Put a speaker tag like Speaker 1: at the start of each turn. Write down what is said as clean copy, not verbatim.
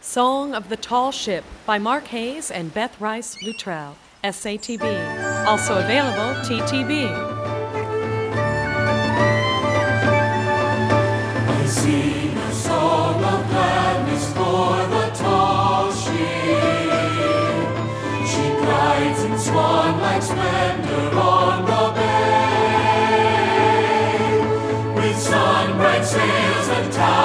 Speaker 1: Song of the Tall Ship by Mark Hayes and Beth Rice Luttrell, SATB. Also available, TTB.
Speaker 2: I sing a song of gladness for the tall ship. She glides in swan-like splendor on the bay, with sun-bright sails and towers